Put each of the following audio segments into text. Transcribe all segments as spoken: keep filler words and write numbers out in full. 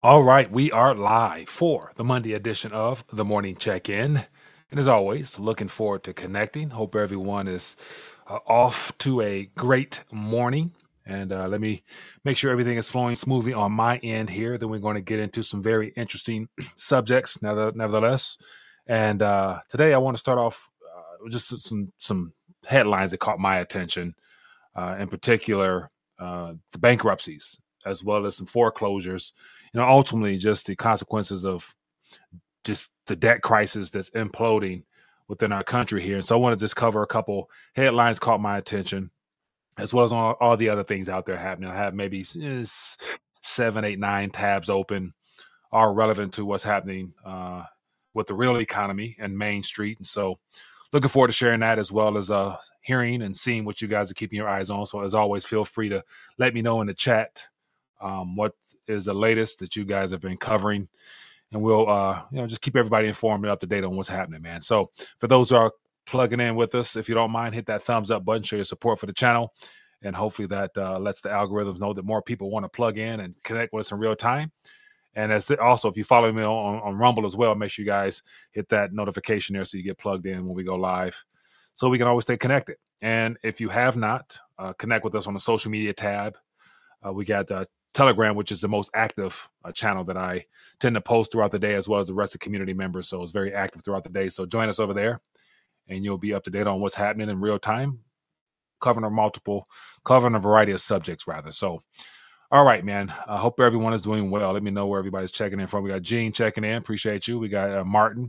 All right, we are live for the Monday edition of the Morning Check-In. And as always, looking forward to connecting. Hope everyone is uh, off to a great morning. And uh, let me make sure everything is flowing smoothly on my end here. Then we're going to get into some very interesting subjects, never- nevertheless. And uh, today I want to start off uh, with just some some headlines that caught my attention, uh, in particular, uh, the bankruptcies, as well as some foreclosures. You know, ultimately, just the consequences of just the debt crisis that's imploding within our country here. And so I want to just cover a couple headlines caught my attention, as well as all, all the other things out there happening. I have maybe eh, seven, eight, nine tabs open, are relevant to what's happening uh, with the real economy and Main Street. And so looking forward to sharing that, as well as uh, hearing and seeing what you guys are keeping your eyes on. So as always, feel free to let me know in the chat um, what is the latest that you guys have been covering, and we'll uh, you know just keep everybody informed and up to date on what's happening, man. So for those who are plugging in with us, if you don't mind, hit that thumbs up button, show your support for the channel, and hopefully that uh, lets the algorithms know that more people want to plug in and connect with us in real time. And as also, if you follow me on, on Rumble as well, make sure you guys hit that notification there so you get plugged in when we go live, so we can always stay connected. And if you have not, uh, connect with us on the social media tab. Uh, we got uh, Telegram, which is the most active uh, channel that I tend to post throughout the day, as well as the rest of community members. So it's very active throughout the day. So join us over there, and you'll be up to date on what's happening in real time, covering a multiple, covering a variety of subjects, rather. So all right, man. I hope everyone is doing well. Let me know where everybody's checking in from. We got Gene checking in. Appreciate you. We got uh, Martin.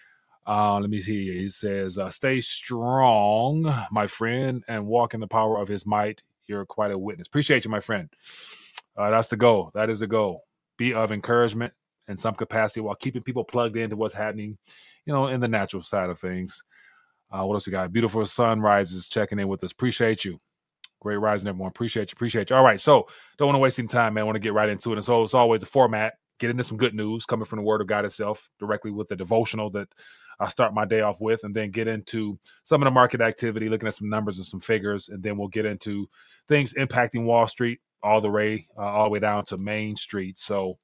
Uh, let me see here. He says, uh, stay strong, my friend, and walk in the power of his might. You're quite a witness. Appreciate you, my friend. Uh, that's the goal. That is the goal. Be of encouragement in some capacity while keeping people plugged into what's happening, you know, in the natural side of things. Uh, what else we got? Beautiful Sunrises checking in with us. Appreciate you. Great rising, everyone. Appreciate you. Appreciate you. All right. So don't want to waste any time, man. I want to get right into it. And so it's always the format, get into some good news coming from the word of God itself, directly with the devotional that I start my day off with, and then get into some of the market activity, looking at some numbers and some figures. And then we'll get into things impacting Wall Street all the way, uh, all the way down to Main Street. So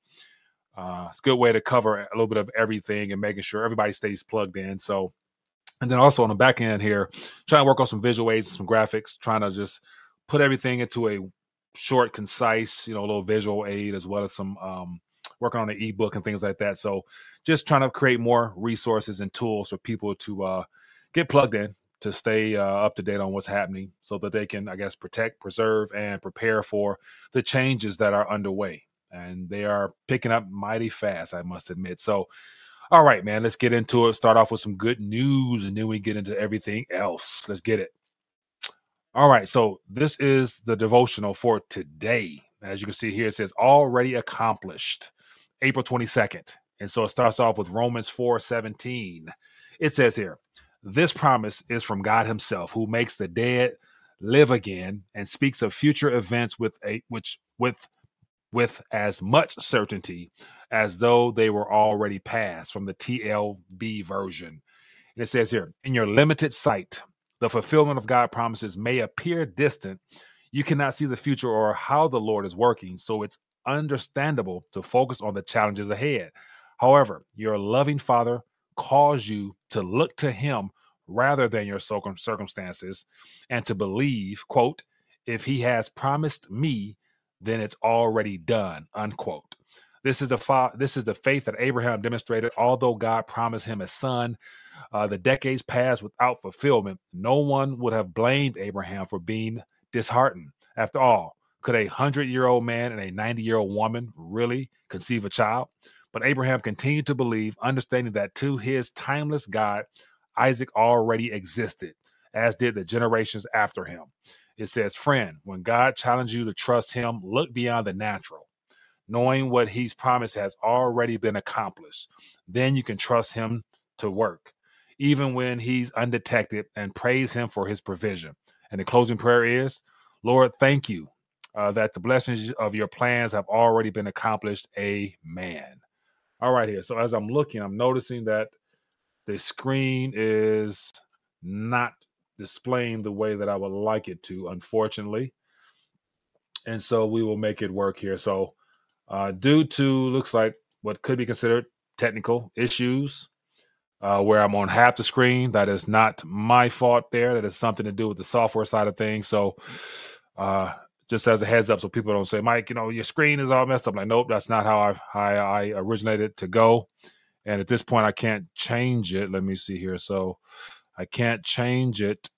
uh, it's a good way to cover a little bit of everything and making sure everybody stays plugged in. So, and then also on the back end here, trying to work on some visual aids, some graphics, trying to just put everything into a short, concise, you know, little visual aid, as well as some um, working on an ebook and things like that. So just trying to create more resources and tools for people to uh, get plugged in, to stay uh, up to date on what's happening, so that they can, I guess, protect, preserve, and prepare for the changes that are underway. And they are picking up mighty fast, I must admit. So all right, man, let's get into it. Start off with some good news, and then we get into everything else. Let's get it. All right, so this is the devotional for today. As you can see here, it says already accomplished, April twenty-second. And so it starts off with Romans four seventeen. It says here, this promise is from God himself, who makes the dead live again and speaks of future events with a which with with as much certainty as though they were already past, from the T L B version. And it says here, in your limited sight, the fulfillment of God's promises may appear distant. You cannot see the future or how the Lord is working, so it's understandable to focus on the challenges ahead. However, your loving Father calls you to look to him rather than your circumstances, and to believe, quote, if he has promised me, then it's already done, unquote. This is the fa- this is the faith that Abraham demonstrated. Although God promised him a son, uh, the decades passed without fulfillment. No one would have blamed Abraham for being disheartened. After all, could a hundred-year-old man and a ninety-year-old woman really conceive a child? But Abraham continued to believe, understanding that to his timeless God, Isaac already existed, as did the generations after him. It says, friend, when God challenges you to trust him, look beyond the natural, knowing what he's promised has already been accomplished. Then you can trust him to work, even when he's undetected, and praise him for his provision. And the closing prayer is, Lord, thank you uh, that the blessings of your plans have already been accomplished. Amen. All right, here. So as I'm looking, I'm noticing that the screen is not displaying the way that I would like it to, unfortunately. And so we will make it work here. So uh, due to looks like what could be considered technical issues. Uh, where I'm on half the screen. That is not my fault there. That is something to do with the software side of things. So uh, just as a heads up, so people don't say, Mike, you know, your screen is all messed up. Like, nope, that's not how I, how I originated to go. And at this point, I can't change it. Let me see here. So I can't change it.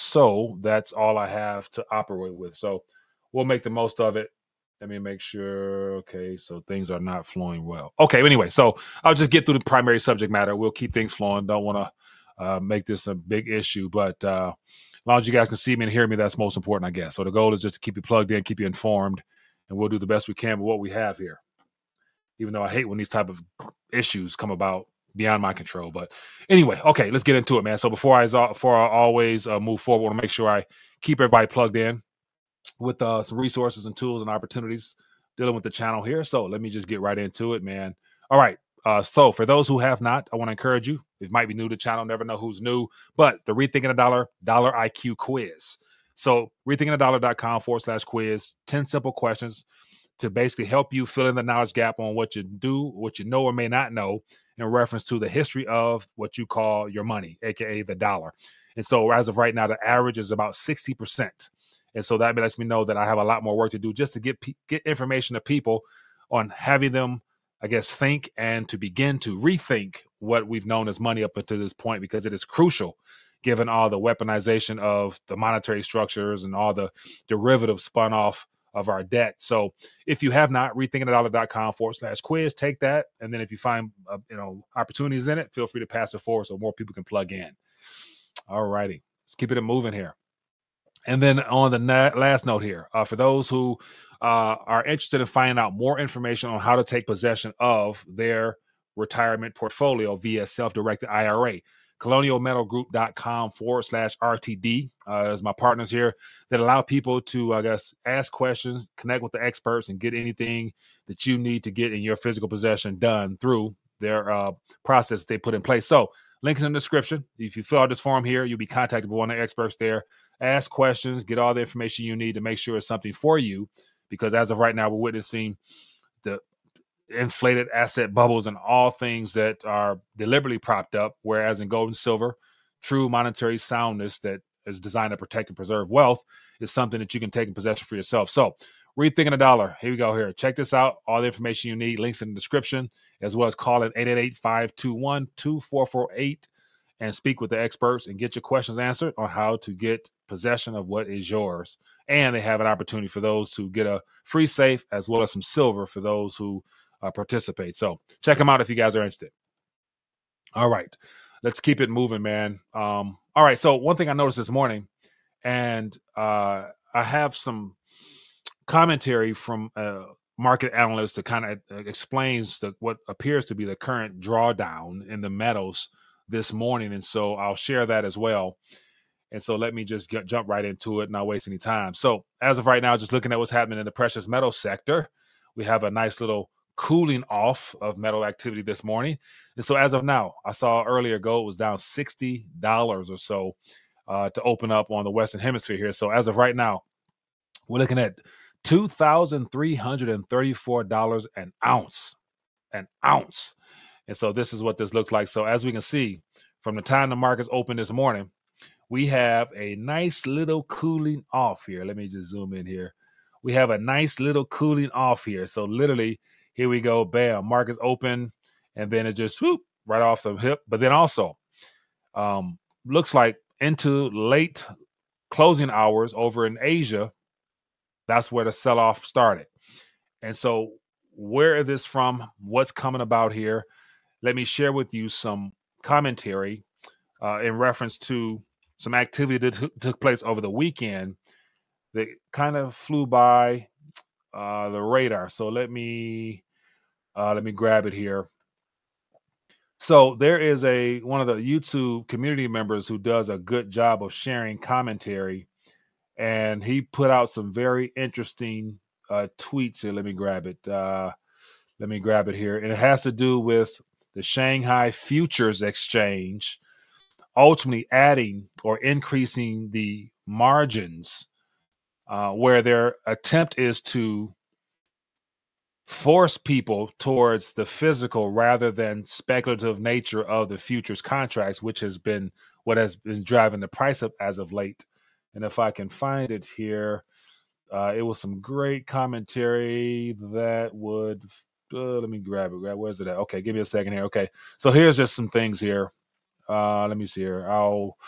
So that's all I have to operate with. So we'll make the most of it. Let me make sure. Okay, so things are not flowing well. Okay, anyway, so I'll just get through the primary subject matter. We'll keep things flowing. Don't want to uh, make this a big issue, but uh, as long as you guys can see me and hear me, that's most important, I guess. So the goal is just to keep you plugged in, keep you informed, and we'll do the best we can with what we have here. Even though I hate when these type of issues come about beyond my control. But anyway, okay, let's get into it, man. So before I, before I always uh, move forward, I want to make sure I keep everybody plugged in with uh, some resources and tools and opportunities dealing with the channel here. So let me just get right into it, man. All right. Uh, so for those who have not, I want to encourage you. It might be new to the channel, never know who's new, but the Rethinking a Dollar Dollar I Q quiz. So rethinkingadollar.com forward slash quiz, ten simple questions to basically help you fill in the knowledge gap on what you do, what you know or may not know in reference to the history of what you call your money, aka the dollar. And so as of right now, the average is about sixty percent. And so that lets me know that I have a lot more work to do just to get get information to people on having them, I guess, think and to begin to rethink what we've known as money up until this point, because it is crucial given all the weaponization of the monetary structures and all the derivatives spun off of our debt. So if you have not, rethinkingadollar.com forward slash quiz, take that. And then if you find uh, you know opportunities in it, feel free to pass it forward so more people can plug in. All righty. Let's keep it moving here. And then on the na- last note here, uh, for those who uh, are interested in finding out more information on how to take possession of their retirement portfolio via self-directed I R A, colonialmetalgroup.com forward slash RTD uh, is my partners here that allow people to, I guess, ask questions, connect with the experts, and get anything that you need to get in your physical possession done through their uh, process they put in place. So links in the description. If you fill out this form here, you'll be contacted by one of the experts there. Ask questions, get all the information you need to make sure it's something for you, because as of right now, we're witnessing the inflated asset bubbles and all things that are deliberately propped up, whereas in gold and silver, true monetary soundness that is designed to protect and preserve wealth is something that you can take in possession for yourself. So rethinking a dollar. Here we go here. Check this out. All the information you need, links in the description, as well as call it eight eight eight, five two one, two four four eight and speak with the experts and get your questions answered on how to get possession of what is yours. And they have an opportunity for those to get a free safe as well as some silver for those who uh, participate. So check them out if you guys are interested. All right, let's keep it moving, man. Um, all right. So one thing I noticed this morning, and uh, I have some commentary from a market analyst that kind of explains the, what appears to be the current drawdown in the metals this morning. And so I'll share that as well. And so let me just get, jump right into it and not waste any time. So as of right now, just looking at what's happening in the precious metal sector, we have a nice little cooling off of metal activity this morning. And so as of now, I saw earlier gold was down sixty dollars or so uh, to open up on the Western Hemisphere here. So as of right now, we're looking at two thousand three hundred thirty-four dollars an ounce, an ounce. And so this is what this looks like. So as we can see, from the time the markets opened this morning, we have a nice little cooling off here. Let me just zoom in here. We have a nice little cooling off here. So literally, here we go. Bam, markets open, and then it just whoop right off the hip. But then also, um, looks like into late closing hours over in Asia, that's where the sell-off started. And so where is this from? What's coming about here? Let me share with you some commentary uh, in reference to some activity that t- took place over the weekend that kind of flew by uh, the radar. So let me uh, let me grab it here. So there is a one of the YouTube community members who does a good job of sharing commentary, and he put out some very interesting uh, tweets here. Let me grab it. Uh, let me grab it here, and it has to do with the Shanghai Futures Exchange ultimately adding or increasing the margins, uh, where their attempt is to force people towards the physical rather than speculative nature of the futures contracts, which has been what has been driving the price up as of late. And if I can find it here, uh, it was some great commentary that would, uh, let me grab it. Grab, where's it at? Okay, give me a second here. Okay, so here's just some things here. Uh, let me see here. I'll,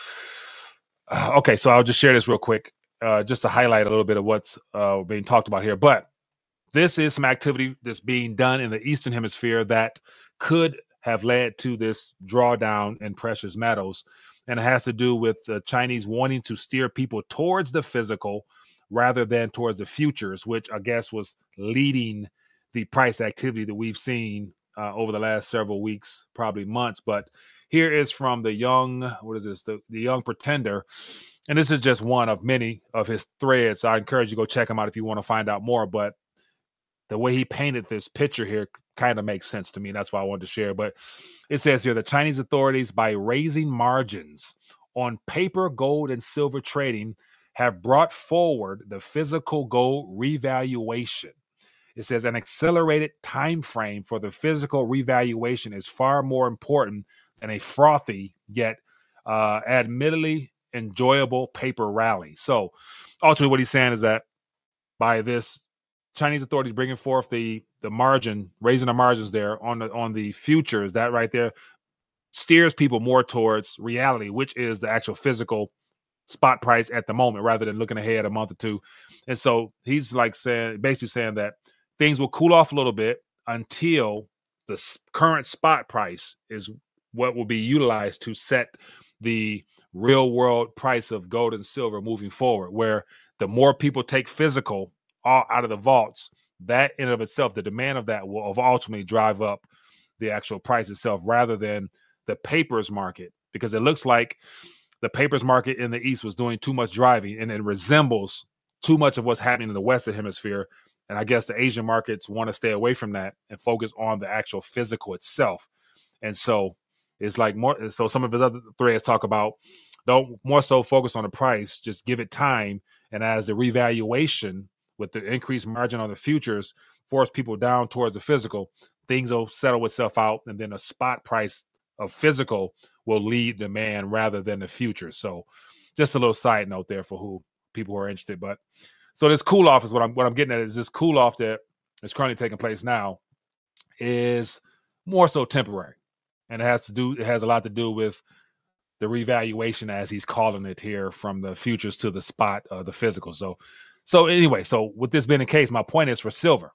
uh, okay, so I'll just share this real quick, uh, just to highlight a little bit of what's uh, being talked about here. But this is some activity that's being done in the Eastern Hemisphere that could have led to this drawdown in precious metals. And it has to do with the Chinese wanting to steer people towards the physical rather than towards the futures, which I guess was leading the price activity that we've seen uh, over the last several weeks, probably months. But here is from the young, what is this? The, the Young Pretender. And this is just one of many of his threads. I encourage you to go check him out if you want to find out more. But the way he painted this picture here kind of makes sense to me. That's why I wanted to share. But it says here, the Chinese authorities, by raising margins on paper, gold, and silver trading, have brought forward the physical gold revaluation. It says an accelerated time frame for the physical revaluation is far more important than a frothy yet uh, admittedly enjoyable paper rally. So ultimately what he's saying is that by this Chinese authorities bringing forth the the margin, raising the margins there on the on the futures, that right there steers people more towards reality, which is the actual physical spot price at the moment, rather than looking ahead a month or two. And so he's like saying, basically saying that things will cool off a little bit until the current spot price is what will be utilized to set the real world price of gold and silver moving forward, where the more people take physical all out of the vaults, that in and of itself, the demand of that will ultimately drive up the actual price itself rather than the papers market, because it looks like the papers market in the East was doing too much driving, and it resembles too much of what's happening in the Western Hemisphere. And I guess the Asian markets want to stay away from that and focus on the actual physical itself. And so it's like more, so some of his other threads talk about don't more so focus on the price, just give it time. And as the revaluation with the increased margin on the futures force people down towards the physical, things will settle itself out. And then a spot price of physical will lead demand rather than the future. So just a little side note there for who people who are interested. But so this cool off is what I'm what I'm getting at is this cool off that is currently taking place now is more so temporary. And it has to do it has a lot to do with the revaluation, as he's calling it here, from the futures to the spot, uh, the physical. So so anyway, so with this being the case, my point is for silver.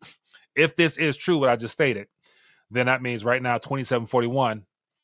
If this is true, what I just stated, then that means right now twenty-seven forty-one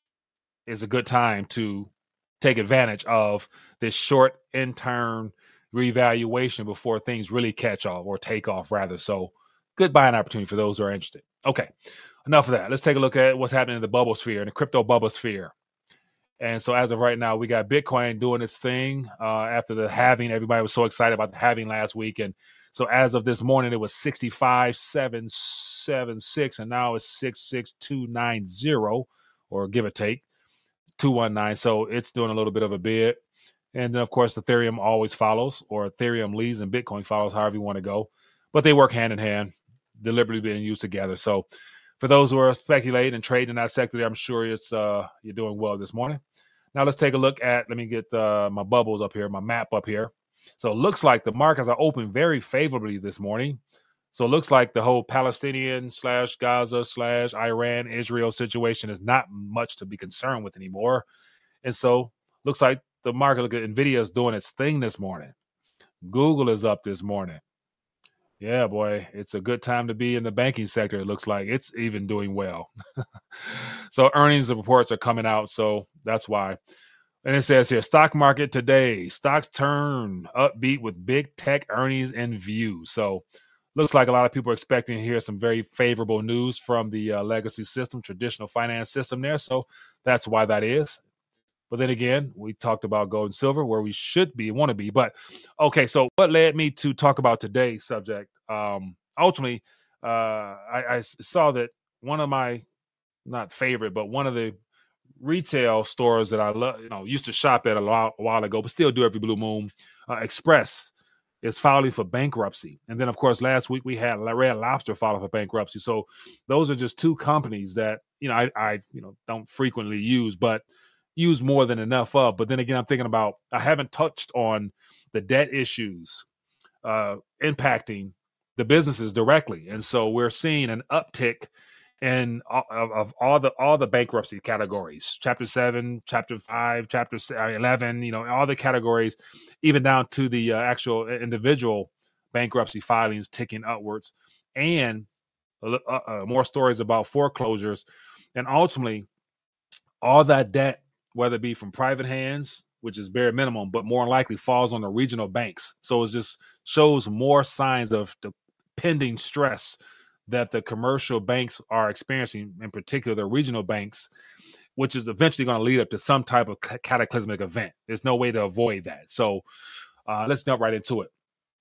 is a good time to take advantage of this short intern revaluation before things really catch off or take off rather. So good buying opportunity for those who are interested. Okay, enough of that. Let's take a look at what's happening in the bubble sphere, in the crypto bubble sphere. And so as of right now, we got Bitcoin doing its thing uh, after the halving. Everybody was so excited about the halving last week. And so as of this morning, it was sixty-five seven seven six, and now it's six six two nine zero, or give or take two one nine. So it's doing a little bit of a bid. And then, of course, Ethereum always follows, or Ethereum leads and Bitcoin follows, however you want to go. But they work hand in hand, deliberately being used together. So for those who are speculating and trading in that sector, I'm sure it's uh, you're doing well this morning. Now let's take a look at, let me get uh, my bubbles up here, my map up here. So it looks like the markets are open very favorably this morning. So it looks like the whole Palestinian slash Gaza slash Iran Israel situation is not much to be concerned with anymore. And so looks like the market, look at NVIDIA is doing its thing this morning. Google is up this morning. Yeah, boy, it's a good time to be in the banking sector. It looks like it's even doing well. So earnings reports are coming out. So that's why. And it says here, stock market today, stocks turn upbeat with big tech earnings in view. So looks like a lot of people are expecting to hear some very favorable news from the uh, legacy system, traditional finance system there. So that's why that is. But then again, we talked about gold and silver, where we should be, want to be. But okay, so what led me to talk about today's subject? Um, ultimately, uh, I, I saw that one of my, not favorite, but one of the retail stores that I love, you know, used to shop at a, lot, a while ago, but still do every blue moon, uh, Express is filing for bankruptcy. And then, of course, last week we had Red Lobster filing for bankruptcy. So those are just two companies that, you know, I, I you know, don't frequently use, but use more than enough of. But then again, I'm thinking about, I haven't touched on the debt issues uh, impacting the businesses directly. And so we're seeing an uptick in of, of all the all the bankruptcy categories, chapter seven, chapter five, chapter eleven, you know, all the categories, even down to the uh, actual individual bankruptcy filings ticking upwards, and uh, uh, more stories about foreclosures, and ultimately all that debt, whether it be from private hands, which is bare minimum, but more likely falls on the regional banks. So it just shows more signs of the pending stress that the commercial banks are experiencing, in particular the regional banks, which is eventually going to lead up to some type of cataclysmic event. There's no way to avoid that. So uh, let's jump right into it.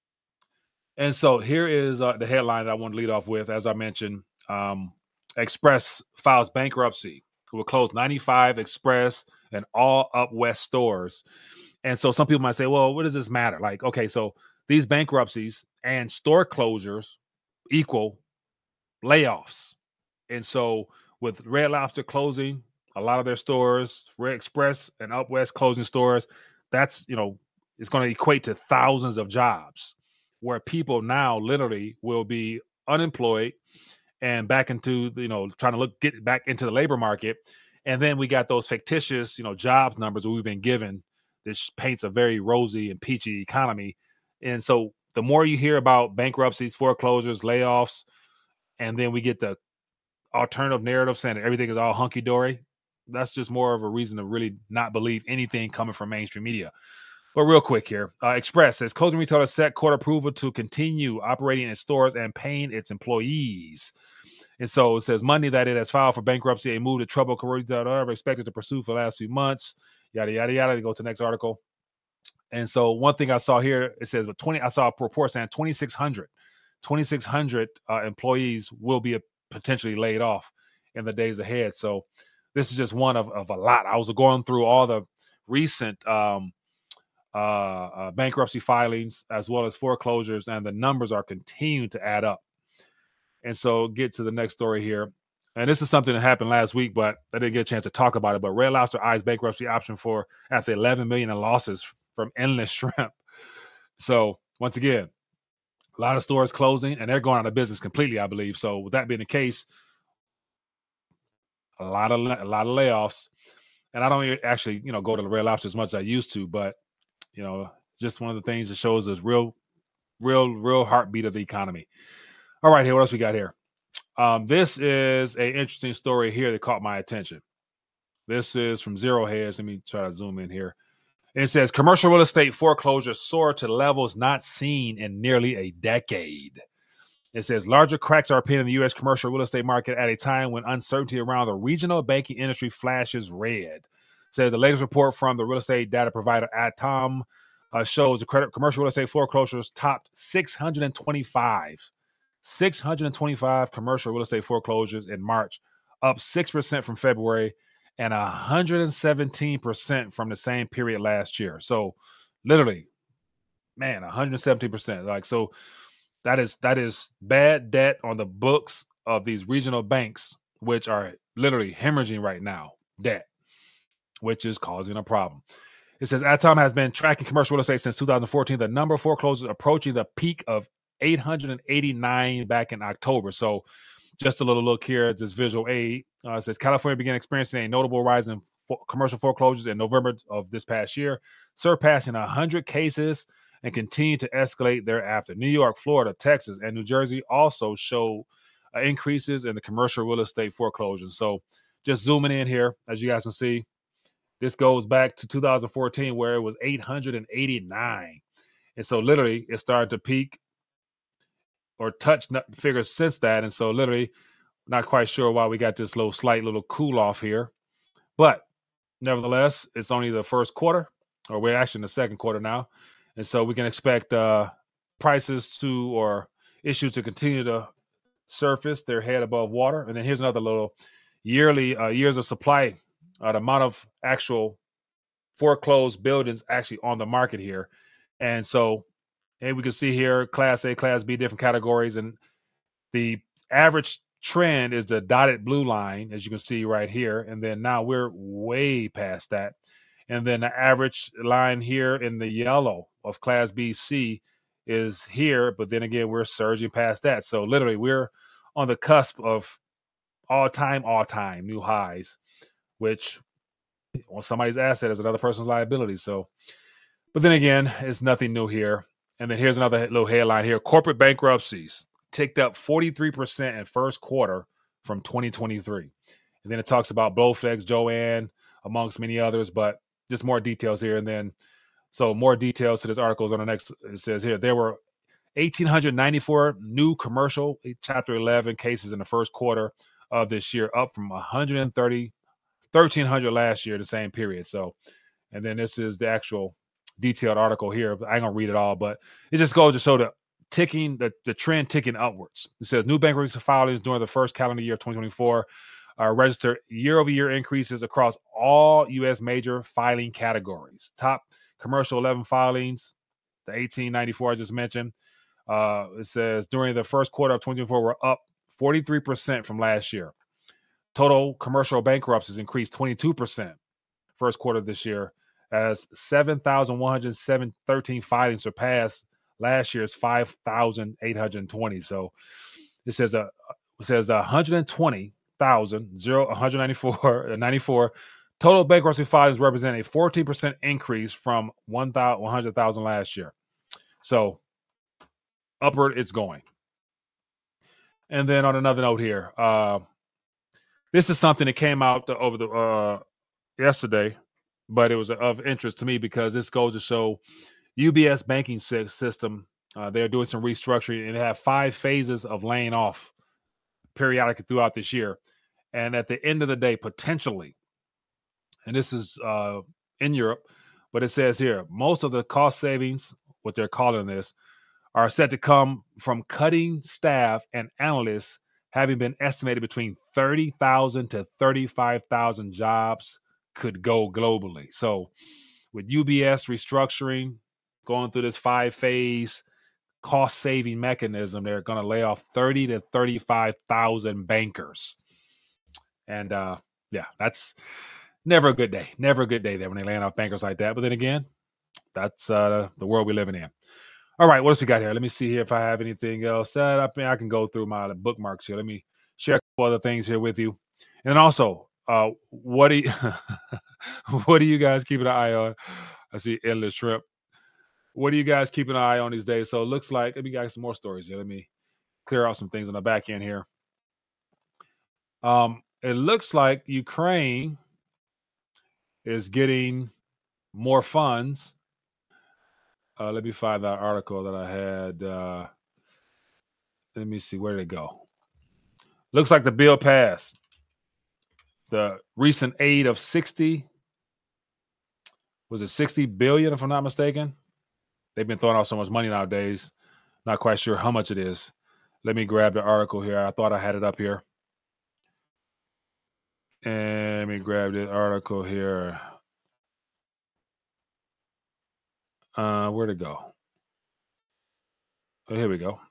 And so here is uh, the headline that I want to lead off with. As I mentioned, um, Express files bankruptcy. It will close ninety-five Express and all Up West stores. And so some people might say, well, what does this matter? Like, okay, so these bankruptcies and store closures equal layoffs. And so with Red Lobster closing a lot of their stores, Red Express and Up West closing stores, that's, you know, it's going to equate to thousands of jobs where people now literally will be unemployed and back into, you know, trying to look, get back into the labor market. And then we got those fictitious, you know, jobs numbers that we've been given. This paints a very rosy and peachy economy. And so the more you hear about bankruptcies, foreclosures, layoffs, and then we get the alternative narrative saying that everything is all hunky-dory, that's just more of a reason to really not believe anything coming from mainstream media. But real quick here, uh, Express says closing retailer set court approval to continue operating in stores and paying its employees. And so it says Monday that it has filed for bankruptcy, a move to trouble retailer expected to pursue for the last few months. Yada yada yada. They go to the next article. And so one thing I saw here, it says, but twenty. I saw a report saying twenty-six hundred uh, employees will be a, potentially laid off in the days ahead. So this is just one of, of a lot. I was going through all the recent um, uh, uh, bankruptcy filings as well as foreclosures, and the numbers are continuing to add up. And so get to the next story here. And this is something that happened last week, but I didn't get a chance to talk about it. But Red Lobster eyes bankruptcy option for after eleven million dollars in losses from Endless Shrimp. So once again, a lot of stores closing, and they're going out of business completely, I believe. So with that being the case, a lot of a lot of layoffs. And I don't actually, you know, go to the Red Lobster as much as I used to, but you know, just one of the things that shows us real, real, real heartbeat of the economy. All right, here, what else we got here? Um, this is an interesting story here that caught my attention. This is from Zero Hedge. Let me try to zoom in here. It says commercial real estate foreclosures soar to levels not seen in nearly a decade. It says larger cracks are appearing in the U S commercial real estate market at a time when uncertainty around the regional banking industry flashes red. It says the latest report from the real estate data provider Atom uh, shows the credit commercial real estate foreclosures topped six hundred twenty-five. six hundred twenty-five commercial real estate foreclosures in March, up six percent from February and one hundred seventeen percent from the same period last year. So literally, man, one hundred seventeen percent. Like, so that is that is bad debt on the books of these regional banks, which are literally hemorrhaging right now, debt, which is causing a problem. It says Atom has been tracking commercial real estate since two thousand fourteen. The number of foreclosures approaching the peak of eight hundred eighty-nine back in October. So just a little look here at this visual aid. Uh, it says California began experiencing a notable rise in fo- commercial foreclosures in November of this past year, surpassing one hundred cases and continue to escalate thereafter. New York, Florida, Texas, and New Jersey also show uh, increases in the commercial real estate foreclosures. So just zooming in here, as you guys can see, this goes back to two thousand fourteen where it was eight hundred eighty-nine. And so literally it's starting to peak or touch figures since that. And so literally not quite sure why we got this little slight little cool off here. But nevertheless, it's only the first quarter, or we're actually in the second quarter now. And so we can expect uh, prices to or issues to continue to surface their head above water. And then here's another little yearly uh, years of supply, uh, the amount of actual foreclosed buildings actually on the market here. And so And we can see here Class A, Class B, different categories. And the average trend is the dotted blue line, as you can see right here. And then now we're way past that. And then the average line here in the yellow of Class B, C is here. But then again, we're surging past that. So literally, we're on the cusp of all-time, all-time new highs, which on somebody's asset is another person's liability. So, but then again, it's nothing new here. And then here's another little headline here. Corporate bankruptcies ticked up forty-three percent in first quarter from twenty twenty-three. And then it talks about Blowflex, Joanne, amongst many others, but just more details here. And then, so more details to this article is on the next. It says here, there were one thousand eight hundred ninety-four new commercial Chapter eleven cases in the first quarter of this year, up from one hundred thirty, thirteen hundred last year, the same period. So, and then this is the actual detailed article here. I ain't gonna read it all, but it just goes to show the ticking, the, the trend ticking upwards. It says new bankruptcy filings during the first calendar year of twenty twenty-four are registered year-over-year increases across all U S major filing categories. Top commercial eleven filings, the eighteen ninety-four I just mentioned. Uh, it says during the first quarter of twenty twenty-four were up forty-three percent from last year. Total commercial bankruptcies increased twenty-two percent first quarter of this year, as seven thousand one hundred thirteen filings surpassed last year's five thousand eight hundred twenty. So it says uh, it says one hundred twenty thousand one hundred ninety-four, ninety-four total bankruptcy filings represent a fourteen percent increase from one hundred thousand last year. So upward it's going. And then on another note here, uh, this is something that came out the, over the uh, yesterday, but it was of interest to me because this goes to show U B S banking system. Uh, they're doing some restructuring and have five phases of laying off periodically throughout this year. And at the end of the day, potentially, and this is uh, in Europe, but it says here, most of the cost savings, what they're calling this, are set to come from cutting staff and analysts, having been estimated between thirty thousand to thirty-five thousand jobs could go globally. So with U B S restructuring, going through this five-phase cost-saving mechanism, they're going to lay off thirty to thirty-five thousand bankers. And, uh, yeah, that's never a good day. Never a good day there when they laying off bankers like that. But then again, that's uh, the world we're living in. All right, what else we got here? Let me see here if I have anything else set up. I mean, I can go through my bookmarks here. Let me share a couple other things here with you. And then also, uh, what do you, what do you guys keep an eye on? I see endless trip. What do you guys keep an eye on these days? So it looks like, let me get some more stories here. Let me clear out some things on the back end here. Um, it looks like Ukraine is getting more funds. Uh, let me find that article that I had. Uh, let me see. Where did it go? Looks like the bill passed. The recent aid of sixty, was it sixty billion, if I'm not mistaken? They've been throwing out so much money nowadays. Not quite sure how much it is. Let me grab the article here. I thought I had it up here. And let me grab the article here. Uh, where'd it go? Oh, here we go.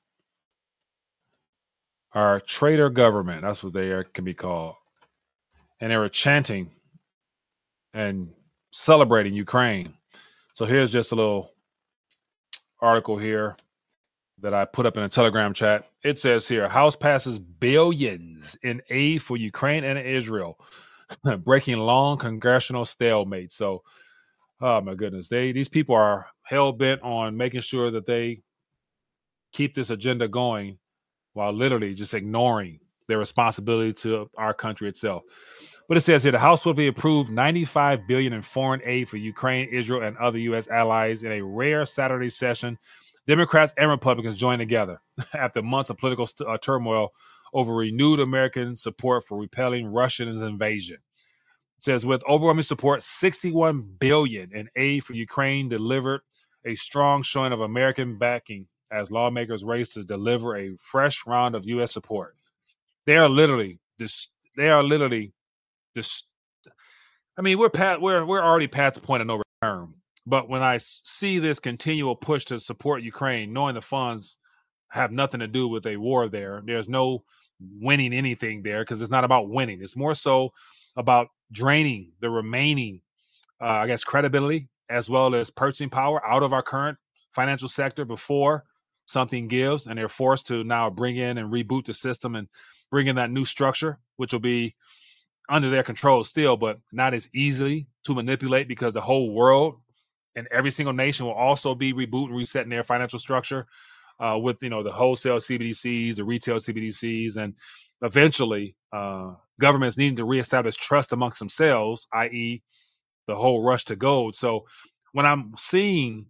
Our traitor government. That's what they are, can be called. And they were chanting and celebrating Ukraine. So here's just a little article here that I put up in a Telegram chat. It says here, House passes billions in aid for Ukraine and Israel, breaking long congressional stalemate. So, oh my goodness, they these people are hell bent on making sure that they keep this agenda going while literally just ignoring their responsibility to our country itself. But it says here, the House will be approved ninety-five billion dollars in foreign aid for Ukraine, Israel, and other U S allies in a rare Saturday session. Democrats and Republicans joined together after months of political st- uh, turmoil over renewed American support for repelling Russia's invasion. It says with overwhelming support, sixty-one billion dollars in aid for Ukraine delivered, a strong showing of American backing as lawmakers race to deliver a fresh round of U S support. They are literally this. They are literally this. I mean, we're past. We're we're already past the point of no return But when I see this continual push to support Ukraine, knowing the funds have nothing to do with a war there, there's no winning anything there because it's not about winning. It's more so about draining the remaining, uh, I guess, credibility as well as purchasing power out of our current financial sector before something gives, and they're forced to now bring in and reboot the system and bring in that new structure, which will be under their control still, but not as easily to manipulate because the whole world and every single nation will also be rebooting, resetting their financial structure uh, with, you know, the wholesale C B D Cs, the retail C B D Cs, and eventually uh, governments needing to reestablish trust amongst themselves, that is the whole rush to gold. So when I'm seeing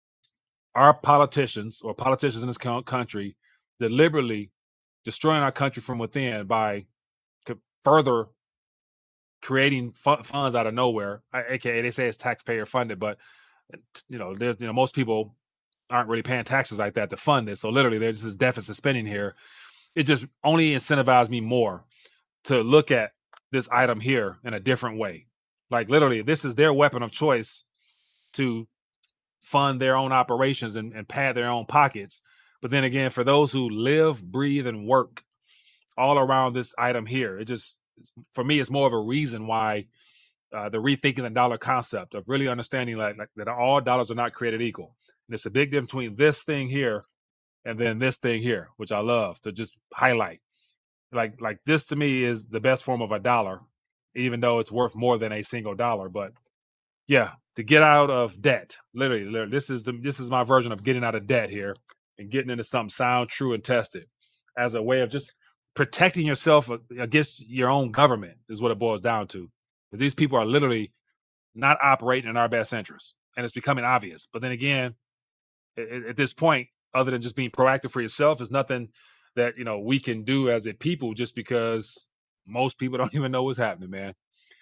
our politicians or politicians in this country deliberately destroying our country from within by further creating fu- funds out of nowhere, aka they say it's taxpayer funded, but you know, there's you know most people aren't really paying taxes like that to fund this. So literally, there's this deficit spending here. It just only incentivized me more to look at this item here in a different way. Like literally, this is their weapon of choice to fund their own operations and, and pad their own pockets. But then again, for those who live, breathe, and work all around this item here, it just, for me, it's more of a reason why uh, the rethinking the dollar concept of really understanding like, like that all dollars are not created equal. And it's a big difference between this thing here and then this thing here, which I love to just highlight. Like, like this to me is the best form of a dollar, even though it's worth more than a single dollar. But yeah, to get out of debt, literally, literally this is the this is my version of getting out of debt here and getting into something sound, true, and tested as a way of just protecting yourself against your own government is what it boils down to. Because these people are literally not operating in our best interest, and it's becoming obvious. But then again, at, at this point, other than just being proactive for yourself, is nothing that you know we can do as a people, just because most people don't even know what's happening, man.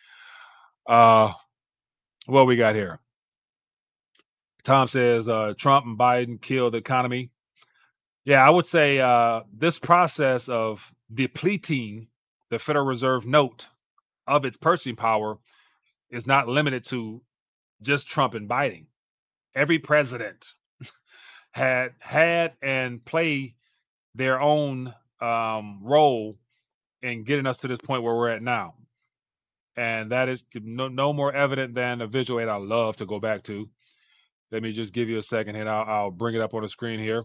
Uh, what we got here? Tom says uh, Trump and Biden killed the economy. Yeah, I would say uh, this process of depleting the Federal Reserve note of its purchasing power is not limited to just Trump and Biden. Every president had had and play their own um, role in getting us to this point where we're at now. And that is no, no more evident than a visual aid I love to go back to. Let me just give you a second here. I'll, I'll bring it up on the screen here.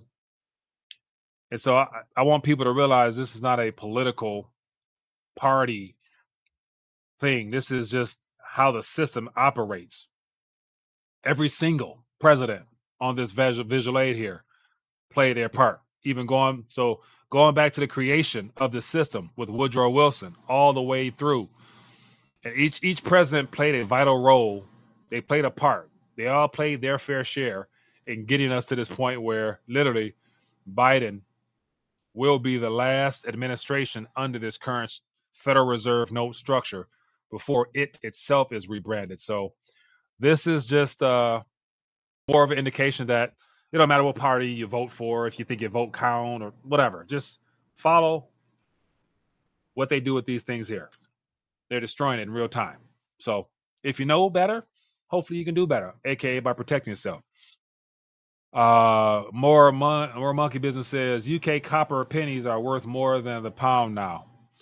And so I, I want people to realize this is not a political party thing. This is just how the system operates. Every single president on this visual, visual aid here played their part. Even going so going back to the creation of the system with Woodrow Wilson all the way through. And each each president played a vital role. They played a part. They all played their fair share in getting us to this point where literally Biden will be the last administration under this current Federal Reserve note structure before it itself is rebranded. So this is just uh, more of an indication that it don't matter what party you vote for, if you think your vote count or whatever, just follow what they do with these things here. They're destroying it in real time. So if you know better, hopefully you can do better, aka by protecting yourself. Uh, more, mon- more monkey business says U K copper pennies are worth more than the pound now.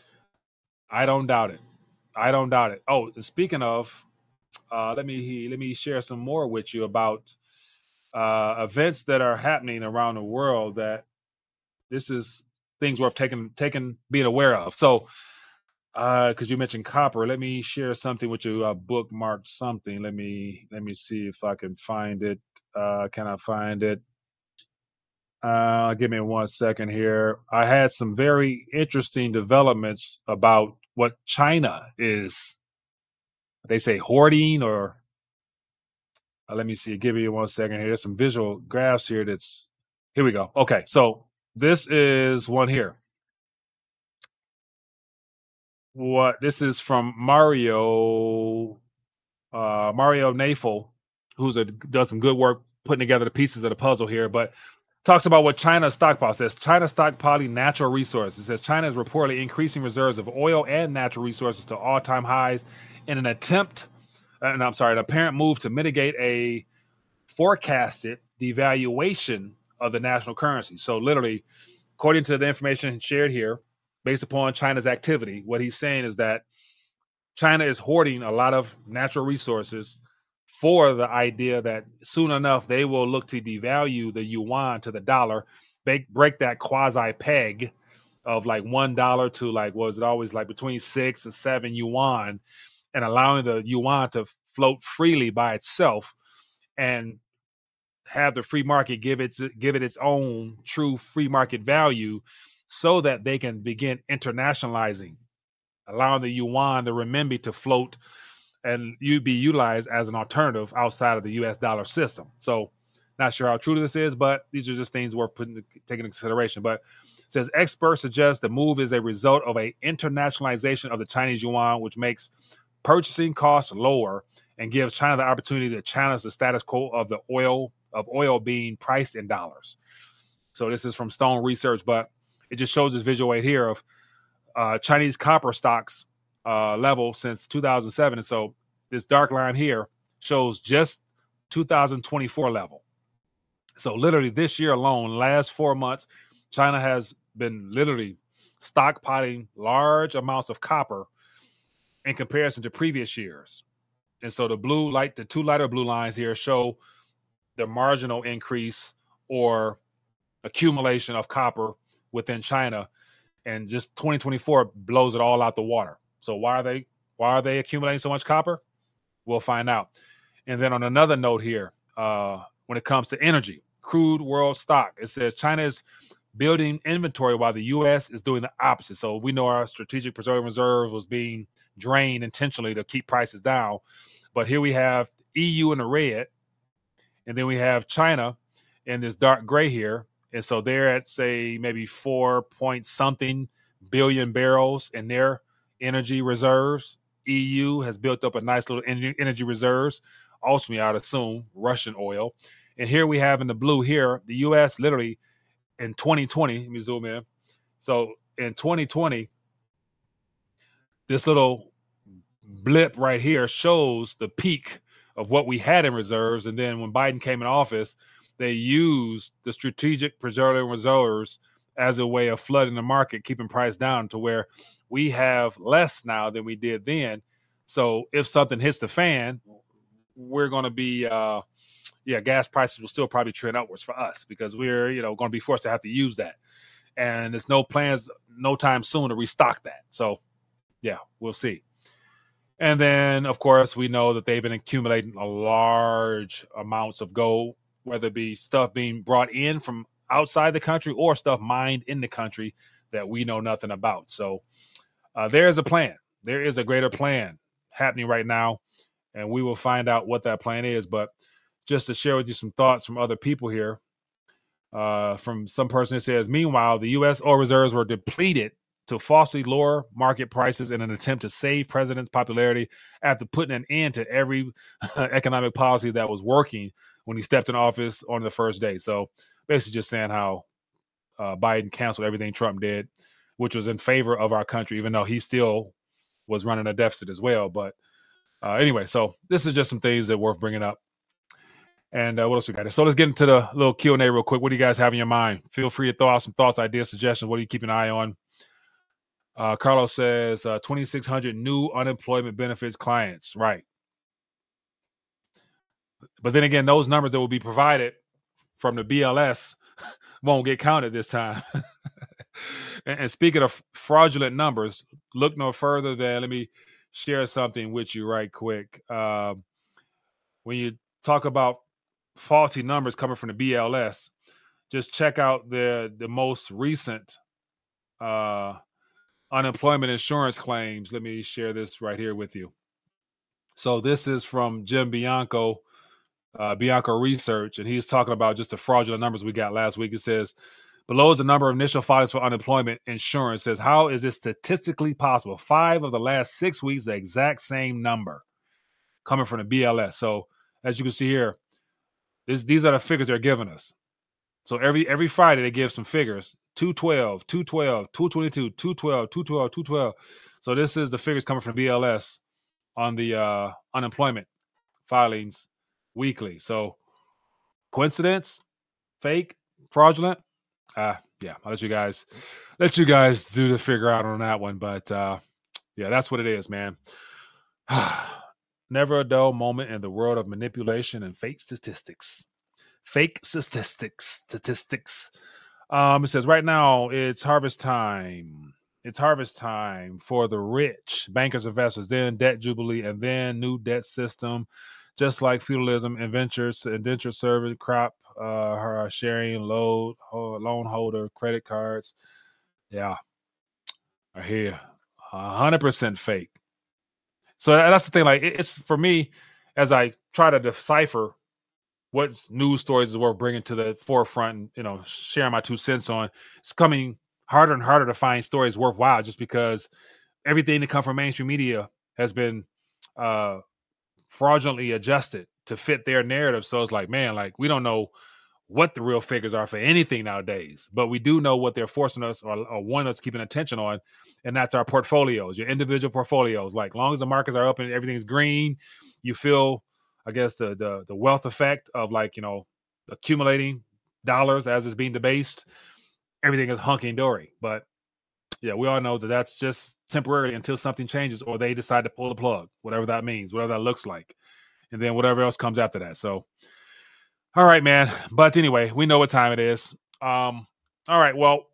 I don't doubt it. I don't doubt it. Oh, speaking of, uh, let me let me share some more with you about uh, events that are happening around the world. That this is things worth taking taking being aware of. So, because uh, you mentioned copper, let me share something with you. I bookmarked something. Let me let me see if I can find it. Uh, can I find it? Uh, give me one second here. I had some very interesting developments about what China is. They say hoarding or uh, let me see. Give me one second here. There's some visual graphs here. That's here we go. Okay, so this is one here. What this is from Mario, uh, Mario Nafel, who's a does some good work putting together the pieces of the puzzle here, but talks about what China's stockpile says. China stockpiling natural resources. It says China is reportedly increasing reserves of oil and natural resources to all-time highs in an attempt, and I'm sorry, an apparent move to mitigate a forecasted devaluation of the national currency. So literally, according to the information shared here, based upon China's activity, what he's saying is that China is hoarding a lot of natural resources for the idea that soon enough they will look to devalue the yuan to the dollar, break, break that quasi peg of like one dollar to like, was it always like between six and seven yuan, and allowing the yuan to float freely by itself and have the free market give it give it its own true free market value, so that they can begin internationalizing, allowing the yuan, the renminbi, to float and you be utilized as an alternative outside of the U S dollar system. So, not sure how true this is, but these are just things worth putting taking into consideration. But it says experts suggest the move is a result of a internationalization of the Chinese yuan, which makes purchasing costs lower and gives China the opportunity to challenge the status quo of the oil of oil being priced in dollars. So this is from Stone Research, but it just shows this visual right here of uh, Chinese copper stocks uh, level since two thousand seven. And so this dark line here shows just two thousand twenty-four level. So literally this year alone, last four months, China has been literally stockpiling large amounts of copper in comparison to previous years. And so the blue light, the two lighter blue lines here show the marginal increase or accumulation of copper within China, and just twenty twenty-four blows it all out the water. So why are they why are they accumulating so much copper? We'll find out. And then on another note here, uh, when it comes to energy, crude world stock, it says China is building inventory while the U S is doing the opposite. So we know our strategic petroleum reserve was being drained intentionally to keep prices down. But here we have E U in the red, and then we have China in this dark gray here. And so they're at, say, maybe four point something billion barrels in their energy reserves. E U has built up a nice little energy reserves. Ultimately, I'd assume Russian oil. And here we have in the blue here, the U S literally in twenty twenty, let me zoom in. So in twenty twenty, this little blip right here shows the peak of what we had in reserves. And then when Biden came in office, they used the strategic petroleum reserves as a way of flooding the market, keeping price down to where we have less now than we did then. So if something hits the fan, we're going to be, uh, yeah, gas prices will still probably trend upwards for us because we're, you know, going to be forced to have to use that. And there's no plans, no time soon to restock that. So, yeah, we'll see. And then, of course, we know that they've been accumulating a large amounts of gold, whether it be stuff being brought in from outside the country or stuff mined in the country that we know nothing about. So uh, there is a plan. There is a greater plan happening right now, and we will find out what that plan is. But just to share with you some thoughts from other people here, uh, from some person that says, meanwhile, the U S oil reserves were depleted to falsely lower market prices in an attempt to save president's popularity after putting an end to every economic policy that was working when he stepped in office on the first day. So basically just saying how uh, Biden canceled everything Trump did, which was in favor of our country, even though he still was running a deficit as well. But uh, anyway, so this is just some things that are worth bringing up. And uh, what else we got? So let's get into the little Q and A real quick. What do you guys have in your mind? Feel free to throw out some thoughts, ideas, suggestions. What do you keep an eye on? Uh, Carlos says uh, twenty-six hundred new unemployment benefits clients. Right. But then again, those numbers that will be provided from the B L S won't get counted this time. and, and speaking of fraudulent numbers, look no further than, let me share something with you right quick. Uh, when you talk about faulty numbers coming from the B L S, just check out the, the most recent uh, unemployment insurance claims. Let me share this right here with you. So this is from Jim Bianco, uh, Bianco Research, and he's talking about just the fraudulent numbers we got last week. It says, below is the number of initial filings for unemployment insurance. It says, how is this statistically possible? Five of the last six weeks, the exact same number coming from the B L S. So as you can see here, this, these are the figures they're giving us. So every every Friday they give some figures, two twelve, two twelve, two twenty-two, two twelve, two twelve, two twelve. So this is the figures coming from B L S on the uh, unemployment filings weekly. So Coincidence? Fake? Fraudulent? Uh, yeah, I'll let you guys let you guys do the figure out on that one. But uh, yeah, that's what it is, man. Never a dull moment in the world of manipulation and fake statistics. Fake statistics. Statistics. Um, it says right now it's harvest time. It's harvest time for the rich, bankers, investors, then debt jubilee, and then new debt system, just like feudalism, indentures, indenture service, crop, uh, sharing, load, loan holder, credit cards. Yeah, I hear a hundred percent fake. So that's the thing. Like it's for me, as I try to decipher what news stories is worth bringing to the forefront and, you know, sharing my two cents on, it's coming harder and harder to find stories worthwhile just because everything that comes from mainstream media has been uh, fraudulently adjusted to fit their narrative. So it's like, man, like we don't know what the real figures are for anything nowadays, but we do know what they're forcing us or, or wanting us keeping attention on, and that's our portfolios, your individual portfolios. Like long as the markets are up and everything's green, you feel, I guess, the the the wealth effect of like, you know, accumulating dollars as it's being debased. Everything is hunky dory, but yeah, we all know that that's just temporarily until something changes or they decide to pull the plug, whatever that means, whatever that looks like, and then whatever else comes after that. So. All right, man. But anyway, we know what time it is. Um, all right. Well,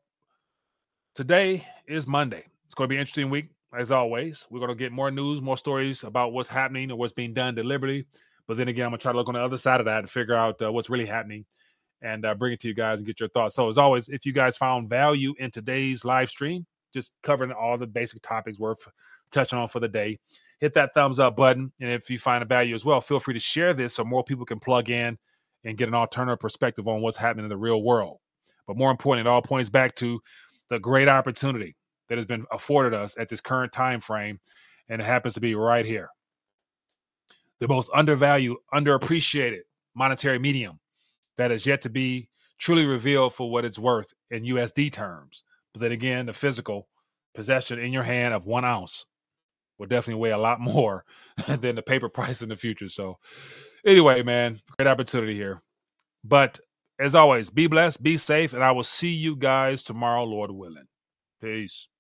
today is Monday. It's going to be an interesting week, as always. We're going to get more news, more stories about what's happening or what's being done deliberately. But then again, I'm going to try to look on the other side of that and figure out uh, what's really happening and uh, bring it to you guys and get your thoughts. So as always, if you guys found value in today's live stream, just covering all the basic topics worth touching on for the day, hit that thumbs up button. And if you find a value as well, feel free to share this so more people can plug in and get an alternative perspective on what's happening in the real world. But more importantly, it all points back to the great opportunity that has been afforded us at this current time frame, and it happens to be right here. The most undervalued, underappreciated monetary medium that is yet to be truly revealed for what it's worth in U S D terms. But then again, the physical possession in your hand of one ounce will definitely weigh a lot more than the paper price in the future. So anyway, man, great opportunity here. But as always, be blessed, be safe, and I will see you guys tomorrow, Lord willing. Peace.